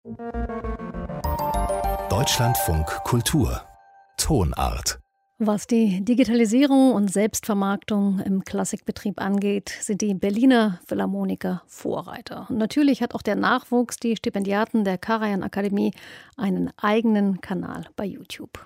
Deutschlandfunk Kultur Tonart. Was die Digitalisierung und Selbstvermarktung im Klassikbetrieb angeht, sind die Berliner Philharmoniker Vorreiter. Und natürlich hat auch der Nachwuchs, die Stipendiaten der Karajan-Akademie, einen eigenen Kanal bei YouTube.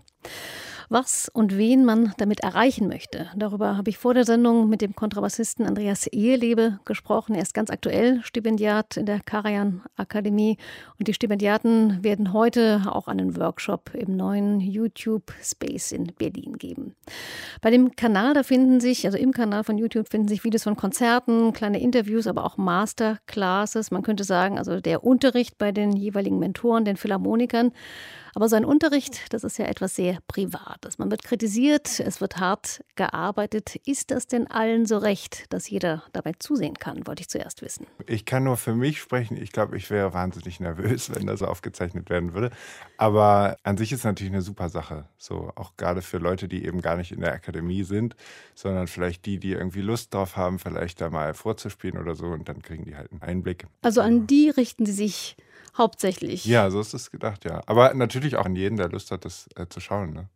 Was und wen man damit erreichen möchte, darüber habe ich vor der Sendung mit dem Kontrabassisten Andreas Ehelebe gesprochen. Er ist ganz aktuell Stipendiat in der Karajan-Akademie und die Stipendiaten werden heute auch einen Workshop im neuen YouTube-Space in Berlin geben. Bei dem Kanal, im Kanal von YouTube finden sich Videos von Konzerten, kleine Interviews, aber auch Masterclasses. Man könnte sagen, also der Unterricht bei den jeweiligen Mentoren, den Philharmonikern. Aber sein Unterricht, das ist ja etwas sehr Privates. Man wird kritisiert, es wird hart gearbeitet. Ist das denn allen so recht, dass jeder dabei zusehen kann, wollte ich zuerst wissen. Ich kann nur für mich sprechen. Ich glaube, ich wäre wahnsinnig nervös, wenn das so aufgezeichnet werden würde. Aber an sich ist es natürlich eine super Sache. So, auch gerade für Leute, die eben gar nicht in der Akademie sind, sondern vielleicht die irgendwie Lust drauf haben, vielleicht da mal vorzuspielen oder so. Und dann kriegen die halt einen Einblick. Also an die richten Sie sich hauptsächlich? Ja, so ist es gedacht, ja. Aber natürlich auch an jeden, der Lust hat, das zu schauen, ne?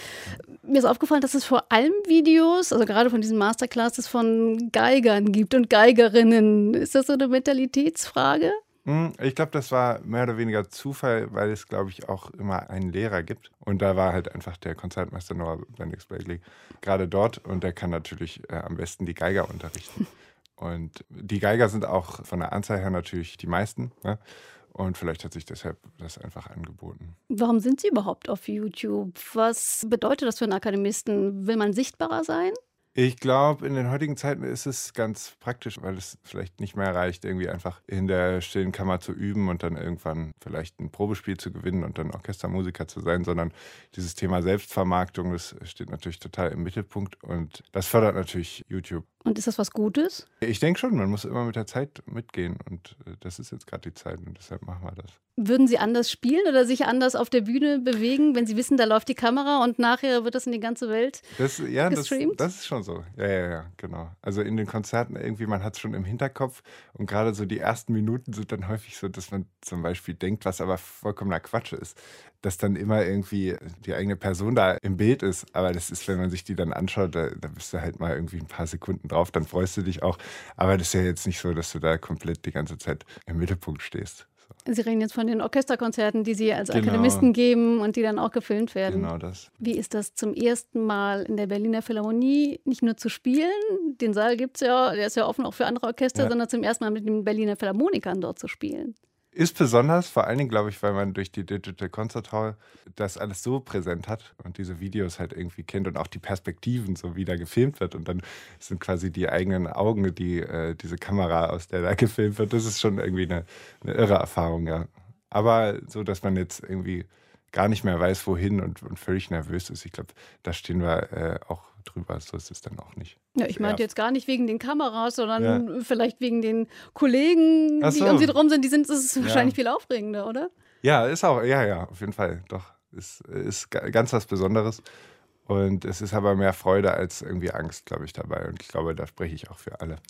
Mir ist aufgefallen, dass es vor allem Videos, also gerade von diesen Masterclasses, von Geigern gibt und Geigerinnen. Ist das so eine Mentalitätsfrage? Ich glaube, das war mehr oder weniger Zufall, weil es, glaube ich, auch immer einen Lehrer gibt. Und da war halt einfach der Konzertmeister Noah Bendix-Bagley gerade dort und der kann natürlich am besten die Geiger unterrichten. Und die Geiger sind auch von der Anzahl her natürlich die meisten, ne? Und vielleicht hat sich deshalb das einfach angeboten. Warum sind Sie überhaupt auf YouTube? Was bedeutet das für einen Akademisten? Will man sichtbarer sein? Ich glaube, in den heutigen Zeiten ist es ganz praktisch, weil es vielleicht nicht mehr reicht, irgendwie einfach in der stillen Kammer zu üben und dann irgendwann vielleicht ein Probespiel zu gewinnen und dann Orchestermusiker zu sein, sondern dieses Thema Selbstvermarktung, das steht natürlich total im Mittelpunkt und das fördert natürlich YouTube. Und ist das was Gutes? Ich denke schon, man muss immer mit der Zeit mitgehen und das ist jetzt gerade die Zeit und deshalb machen wir das. Würden Sie anders spielen oder sich anders auf der Bühne bewegen, wenn Sie wissen, da läuft die Kamera und nachher wird das in die ganze Welt gestreamt? Das ist schon so. Ja, genau. Also in den Konzerten irgendwie, man hat es schon im Hinterkopf und gerade so die ersten Minuten sind dann häufig so, dass man zum Beispiel denkt, was aber vollkommener Quatsch ist, dass dann immer irgendwie die eigene Person da im Bild ist. Aber das ist, wenn man sich die dann anschaut, da bist du halt mal irgendwie ein paar Sekunden drauf, dann freust du dich auch. Aber das ist ja jetzt nicht so, dass du da komplett die ganze Zeit im Mittelpunkt stehst. Sie reden jetzt von den Orchesterkonzerten, die Sie als Akademisten geben und die dann auch gefilmt werden. Genau das. Wie ist das zum ersten Mal in der Berliner Philharmonie nicht nur zu spielen, den Saal gibt es ja, der ist ja offen auch für andere Orchester, sondern zum ersten Mal mit den Berliner Philharmonikern dort zu spielen? Ist besonders, vor allen Dingen, glaube ich, weil man durch die Digital Concert Hall das alles so präsent hat und diese Videos halt irgendwie kennt und auch die Perspektiven, so wie da gefilmt wird. Und dann sind quasi die eigenen Augen, diese Kamera, aus der da gefilmt wird. Das ist schon irgendwie eine irre Erfahrung, ja. Aber so, dass man jetzt irgendwie gar nicht mehr weiß, wohin und völlig nervös ist. Ich glaube, da stehen wir auch drüber. So ist es dann auch nicht. Ja, ich meinte jetzt gar nicht wegen den Kameras, sondern vielleicht wegen den Kollegen, die um sie drum sind. Das ist wahrscheinlich viel aufregender, oder? Ja, ist auch, ja, auf jeden Fall. Doch, ist ganz was Besonderes. Und es ist aber mehr Freude als irgendwie Angst, glaube ich, dabei. Und ich glaube, da spreche ich auch für alle.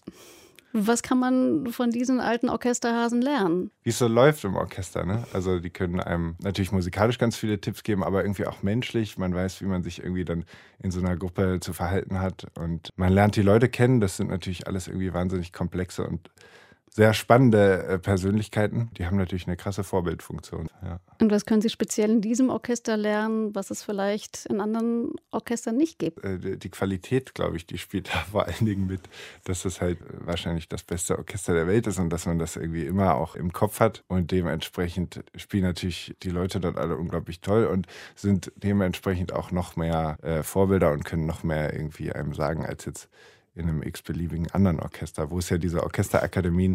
Was kann man von diesen alten Orchesterhasen lernen? Wie es so läuft im Orchester, ne? Also die können einem natürlich musikalisch ganz viele Tipps geben, aber irgendwie auch menschlich. Man weiß, wie man sich irgendwie dann in so einer Gruppe zu verhalten hat. Und man lernt die Leute kennen. Das sind natürlich alles irgendwie wahnsinnig komplexe und sehr spannende Persönlichkeiten. Die haben natürlich eine krasse Vorbildfunktion. Ja. Und was können Sie speziell in diesem Orchester lernen, was es vielleicht in anderen Orchestern nicht gibt? Die Qualität, glaube ich, die spielt da vor allen Dingen mit, dass das halt wahrscheinlich das beste Orchester der Welt ist und dass man das irgendwie immer auch im Kopf hat. Und dementsprechend spielen natürlich die Leute dort alle unglaublich toll und sind dementsprechend auch noch mehr Vorbilder und können noch mehr irgendwie einem sagen, als jetzt in einem x-beliebigen anderen Orchester, wo es ja diese Orchesterakademien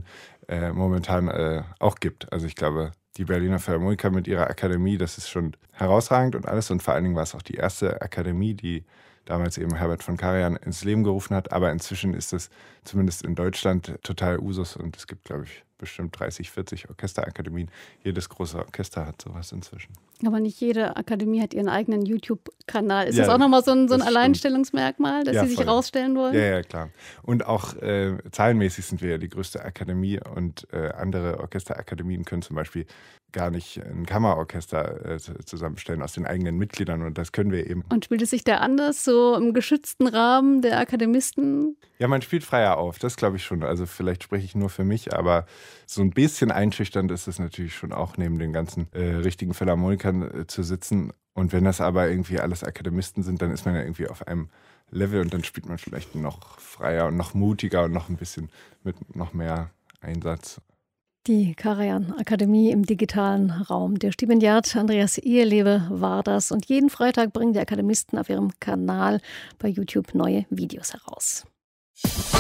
momentan auch gibt. Also ich glaube, die Berliner Philharmoniker mit ihrer Akademie, das ist schon herausragend und alles. Und vor allen Dingen war es auch die erste Akademie, die damals eben Herbert von Karajan ins Leben gerufen hat. Aber inzwischen ist es zumindest in Deutschland total Usus und es gibt, glaube ich, bestimmt 30, 40 Orchesterakademien. Jedes große Orchester hat sowas inzwischen. Aber nicht jede Akademie hat ihren eigenen YouTube-Kanal. Ist das auch nochmal so ein Alleinstellungsmerkmal, dass Sie sich rausstellen wollen? Ja, klar. Und auch zahlenmäßig sind wir ja die größte Akademie und andere Orchesterakademien können zum Beispiel gar nicht ein Kammerorchester zusammenstellen aus den eigenen Mitgliedern und das können wir eben. Und spielt es sich da anders, so im geschützten Rahmen der Akademisten? Ja, man spielt freier auf, das glaube ich schon. Also vielleicht spreche ich nur für mich, aber so ein bisschen einschüchternd ist es natürlich schon auch, neben den ganzen richtigen Philharmonikern zu sitzen. Und wenn das aber irgendwie alles Akademisten sind, dann ist man ja irgendwie auf einem Level und dann spielt man vielleicht noch freier und noch mutiger und noch ein bisschen mit noch mehr Einsatz. Die Karajan-Akademie im digitalen Raum. Der Stipendiat Andreas Ehelewe war das. Und jeden Freitag bringen die Akademisten auf ihrem Kanal bei YouTube neue Videos heraus.